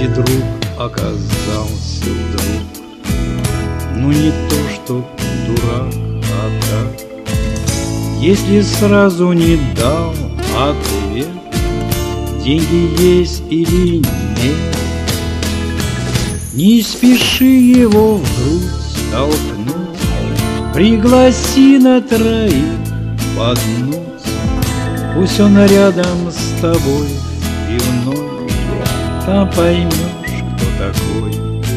где друг оказался вдруг. Ну не то, что дурак, а так. Если сразу не дал ответ, деньги есть или нет, не спеши его в грудь толкнуть, пригласи на троих поднуть. Пусть он рядом с тобой в пивной, там поймешь, кто такой.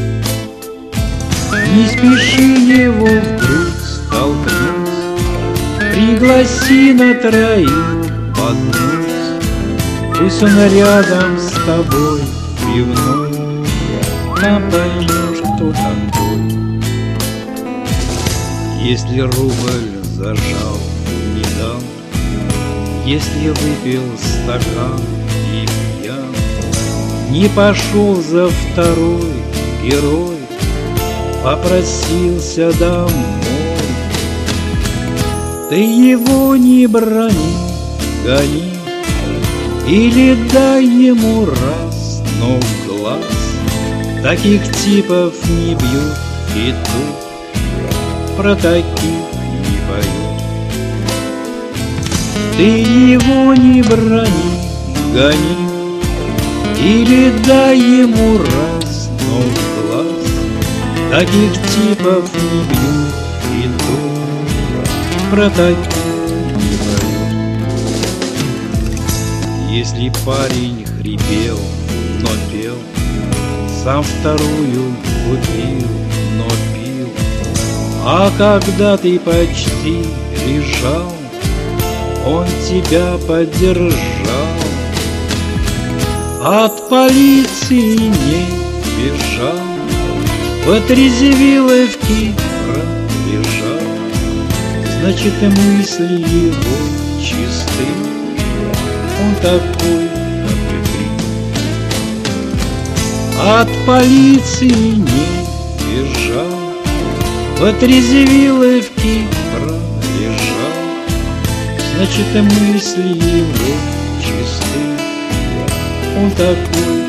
Не спеши его в грудь толкнуть, пригласи на троих поднуть. Пусть он рядом с тобой в пивной, там поймешь, кто такой. Если рубль зажал, не дал, если выпил стакан и пьян, не пошел за второй герой, попросился домой. Ты его не брони, гони, или дай ему раз, но в глаз. Таких типов не бьют и тут про таких не поют. Ты его не брони, гони, или дай ему раз, но в глаз. Таких типов не бьют и тут про таких не поют. Если парень хрипел, но пел, сам вторую купил, но пил, а когда ты почти лежал, он тебя поддержал. От полиции не бежал, в отрезвиловке пробежал. Значит, мысли его чисты, он такой, как и ты. От полиции не бежал, в отрезвиловке пробежал. Значит, мысли его чисты, он такой,